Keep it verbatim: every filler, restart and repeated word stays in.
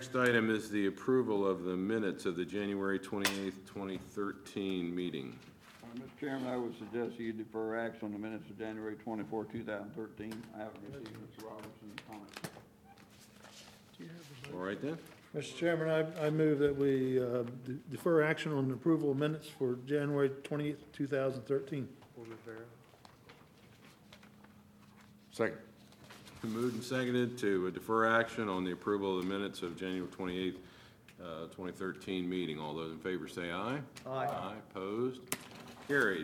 next item is the approval of the minutes of the January twenty-eighth, twenty thirteen meeting. Uh, Mister Chairman, I would suggest you defer action on the minutes of January twenty-fourth, two thousand thirteen. I haven't received Mister Robertson's comments. All right then. Mister Chairman, I, I move that we uh, de- defer action on the approval of minutes for January twenty-eighth, two thousand thirteen. Second. Moved and seconded to defer action on the approval of the minutes of January twenty-eighth, uh, twenty thirteen meeting. All those in favor say aye. Aye. Aye, opposed, carried.